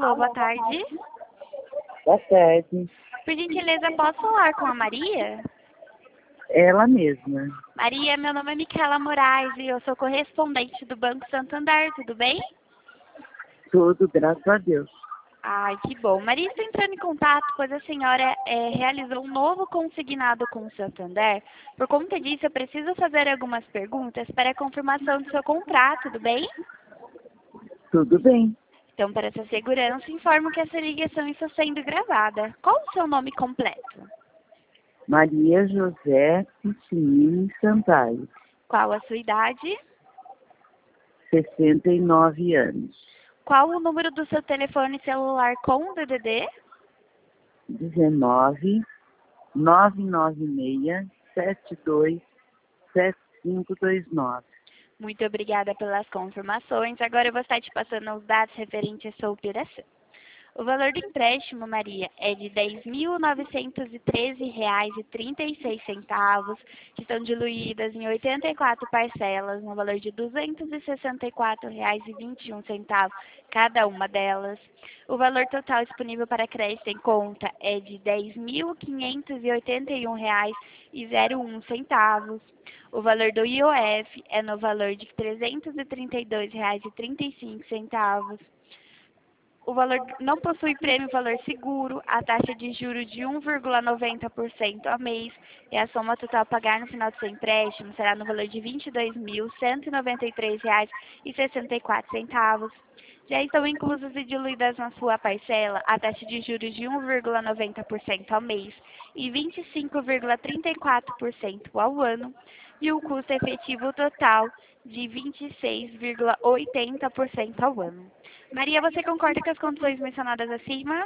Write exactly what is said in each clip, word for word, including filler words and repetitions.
Alô, boa tarde. Boa tarde. Por gentileza, posso falar com a Maria? Ela mesma. Maria, meu nome é Micaela Moraes e eu sou correspondente do Banco Santander, tudo bem? Tudo, graças a Deus. Ai, que bom. Maria, estou entrando em contato, pois a senhora é, realizou um novo consignado com o Santander. Por conta disso, eu preciso fazer algumas perguntas para a confirmação do seu contrato, tudo bem? Tudo bem. Então, para essa segurança, informo que essa ligação está sendo gravada. Qual o seu nome completo? Maria José Pitinini Sampaio, Qual a sua idade? sessenta e nove anos. Qual o número do seu telefone celular com D D D? dezenove, nove nove seis, sete dois, sete cinco dois nove. Muito obrigada pelas confirmações. Agora eu vou estar te passando os dados referentes à sua operação. O valor do empréstimo, Maria, é de dez mil novecentos e treze reais e trinta e seis centavos, que estão diluídas em oitenta e quatro parcelas, no valor de duzentos e sessenta e quatro reais e vinte e um centavos cada uma delas. O valor total disponível para crédito em conta é de dez mil quinhentos e oitenta e um reais e zero um centavos. O valor do I O F é no valor de trezentos e trinta e dois reais e trinta e cinco centavos. O valor não possui prêmio valor seguro, a taxa de juros de um vírgula noventa por cento ao mês e a soma total a pagar no final do seu empréstimo será no valor de vinte e dois mil cento e noventa e três reais e sessenta e quatro centavos. Já estão inclusas e diluídas na sua parcela a taxa de juros de um vírgula noventa por cento ao mês e vinte e cinco vírgula trinta e quatro por cento ao ano e o custo efetivo total de vinte e seis vírgula oitenta por cento ao ano. Maria, você concorda com as condições mencionadas acima?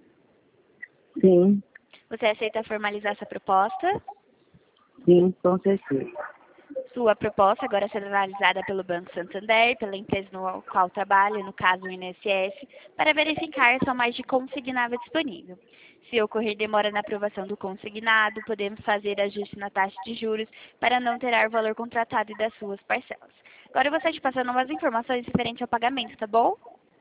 Sim, Você aceita formalizar essa proposta? sim, com certeza. Sua proposta agora será analisada pelo Banco Santander, pela empresa no qual trabalha, no caso o I N S S, para verificar se há mais de consignado disponível. Se ocorrer demora na aprovação do consignado, podemos fazer ajuste na taxa de juros para não alterar o valor contratado e das suas parcelas. Agora eu vou estar te passando umas informações referentes ao pagamento, tá bom?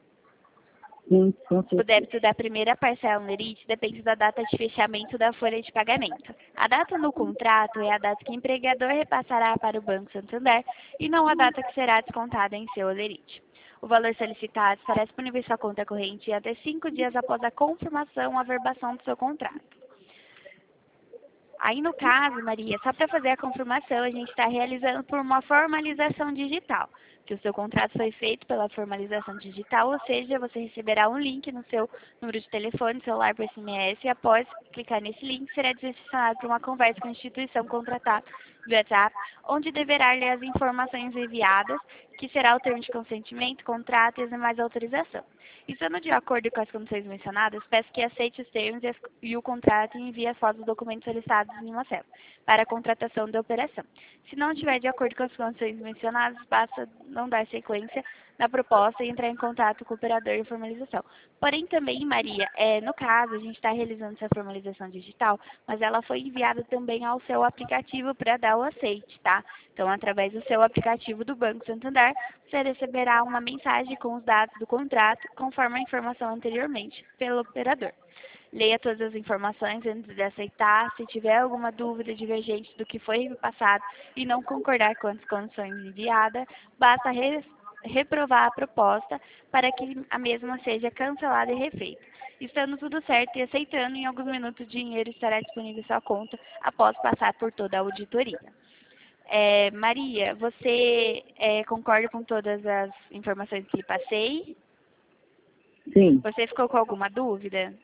Sim, com O certeza. débito da primeira parcela no lerite depende da data de fechamento da folha de pagamento. A data no contrato é a data que o empregador repassará para o Banco Santander e não a data que será descontada em seu lerite. O valor solicitado estará disponível em sua conta corrente até cinco dias após a confirmação ou averbação do seu contrato. Aí, no caso, Maria, só para fazer a confirmação, a gente está realizando por uma formalização digital, que o seu contrato foi feito pela formalização digital, ou seja, você receberá um link no seu número de telefone, celular por S M S, e após clicar nesse link, será direcionado para uma conversa com a instituição contratada do WhatsApp, onde deverá ler as informações enviadas, que será o termo de consentimento, contrato e as demais autorização. Estando de acordo com as condições mencionadas, peço que aceite os termos e, as, e o contrato e envie as fotos dos documentos solicitados em uma célula para a contratação da operação. Se não estiver de acordo com as condições mencionadas, basta não dar sequência na proposta e entrar em contato com o operador de formalização. Porém, também, Maria, é, no caso, a gente está realizando essa formalização digital, mas ela foi enviada também ao seu aplicativo para dar o aceite, tá? Então, através do seu aplicativo do Banco Santander, você receberá uma mensagem com os dados do contrato, conforme a informação anteriormente pelo operador. Leia todas as informações antes de aceitar. Se tiver alguma dúvida divergente do que foi passado e não concordar com as condições enviadas, basta re reprovar a proposta para que a mesma seja cancelada e refeita. Estando tudo certo e aceitando, em alguns minutos o dinheiro estará disponível em sua conta após passar por toda a auditoria. É, Maria, você é, concorda com todas as informações que lhe passei? Sim, Você ficou com alguma dúvida?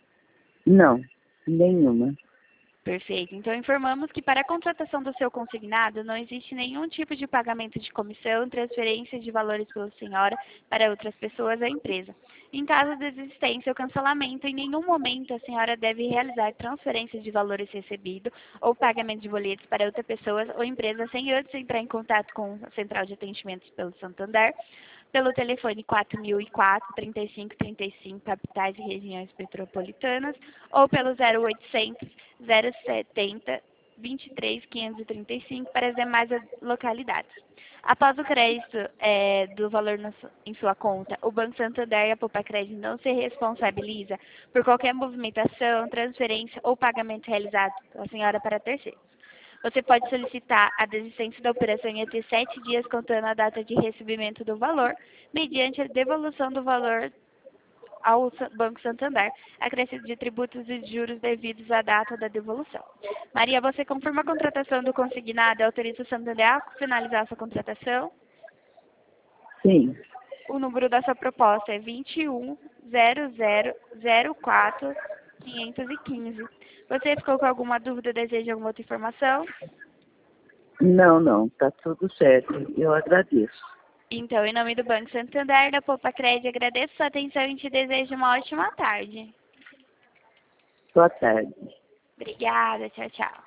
não, nenhuma. Perfeito. Então, informamos que para a contratação do seu consignado não existe nenhum tipo de pagamento de comissão, transferência de valores pela senhora para outras pessoas ou empresa. Em caso de existência ou cancelamento, em nenhum momento a senhora deve realizar transferência de valores recebidos ou pagamento de boletos para outra pessoa ou empresa sem antes entrar em contato com a Central de Atendimentos pelo Santander, pelo telefone quatro mil e quatro, trinta e cinco trinta e cinco, capitais e regiões metropolitanas, ou pelo zero oitocentos, zero setenta, vinte e três, quinhentos e trinta e cinco para as demais localidades. Após o crédito é, do valor no, em sua conta, o Banco Santander e a Poupa Crédito não se responsabiliza por qualquer movimentação, transferência ou pagamento realizado pela senhora para terceiros. Você pode solicitar a desistência da operação em até sete dias contando a data de recebimento do valor, mediante a devolução do valor ao Banco Santander, acrescido de tributos e juros devidos à data da devolução. Maria, você confirma a contratação do consignado e autoriza o Santander a finalizar a sua contratação? Sim. O número da sua proposta é vinte e um, zero zero zero quatro, quinhentos e quinze. Você ficou com alguma dúvida, deseja alguma outra informação? Não, não, tá tudo certo. Eu agradeço. Então, em nome do Banco Santander, da Poupa Crédito, agradeço sua atenção e te desejo uma ótima tarde. Boa tarde. Obrigada, tchau, tchau.